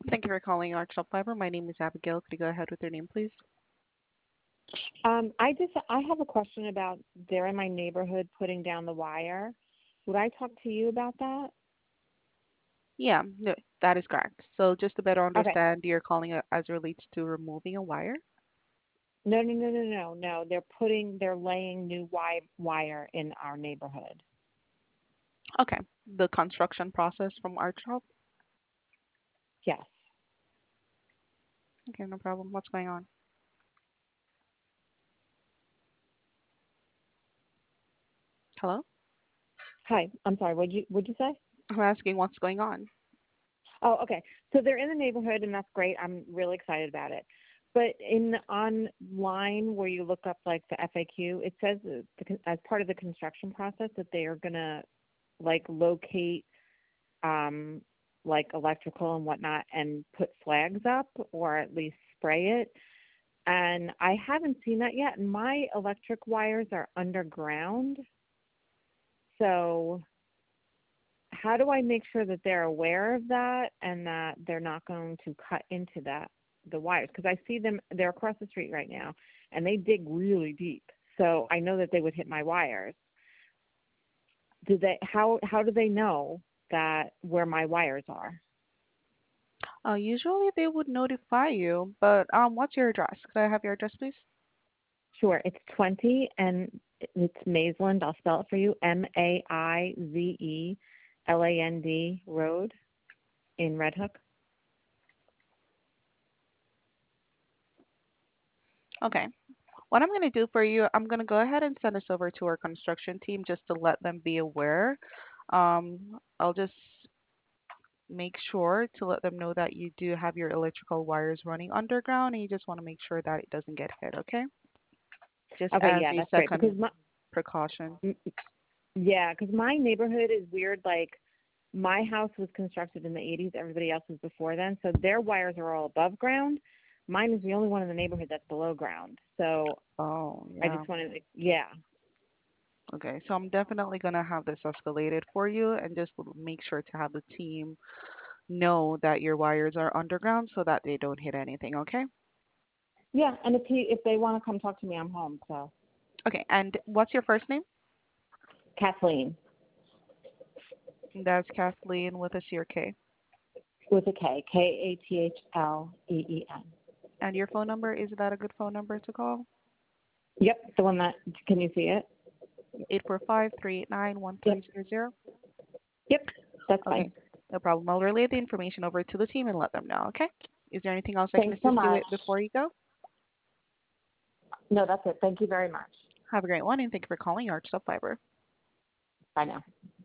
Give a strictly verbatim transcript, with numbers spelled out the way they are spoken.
Thank you for calling Arch Fiber. My name is Abigail. Could you go ahead with your name, please? Um, I just I have a question about they're in my neighborhood putting down the wire. Would I talk to you about that? Yeah, no, that is correct. So just to better Okay. understand, you're calling it as it relates to removing a wire? No, no, no, no, no, no. They're putting they're laying new wi- wire in our neighborhood. Okay. The construction process from Arch Help? Yes. Okay, no problem. What's going on? Hello? Hi. I'm sorry. What'd you what'd you say? I'm asking what's going on. Oh, okay. So they're in the neighborhood, and that's great. I'm really excited about it. But in online where you look up like the F A Q, it says that the, con- as part of the construction process that they are gonna like locate um, like electrical and whatnot and put flags up or at least spray it. And I haven't seen that yet. My electric wires are underground. So how do I make sure that they're aware of that and that they're not going to cut into that the wires? Because I see them, they're across the street right now, and they dig really deep. So I know that they would hit my wires. Do they? How how do they know that where my wires are? Uh, usually they would notify you, but um, what's your address? Could I have your address, please? Sure, it's twenty, and it's Maisland. I'll spell it for you: M A I Z E L A N D Road in Red Hook. Okay. What I'm going to do for you, I'm going to go ahead and send this over to our construction team just to let them be aware. Um, I'll just make sure to let them know that you do have your electrical wires running underground and you just want to make sure that it doesn't get hit, okay? Just Okay, as yeah, a that's great because second my precaution. yeah, because my neighborhood is weird. Like my house was constructed in the eighties. Everybody else was before then, so their wires are all above ground. Mine is the only one in the neighborhood that's below ground. So Oh, I yeah. just wanted to, yeah, Okay, so I'm definitely going to have this escalated for you and just make sure to have the team know that your wires are underground so that they don't hit anything, okay? yeah. And if he if they want to come talk to me, I'm home. So Okay, and what's your first name? Kathleen That's Kathleen with a C or K. with a K, K A T H L E E N. And your phone number, is that a good phone number to call? Yep, the one that can you see it? eight four five, three eight nine, one Yep, three zero zero. yep, that's Okay, fine. no problem. I'll relay the information over to the team and let them know, okay? Is there anything else I can Thanks so assist you much. with before you go? No, that's it. Thank you very much. Have a great one, and thank you for calling Arch Fiber. Bye now.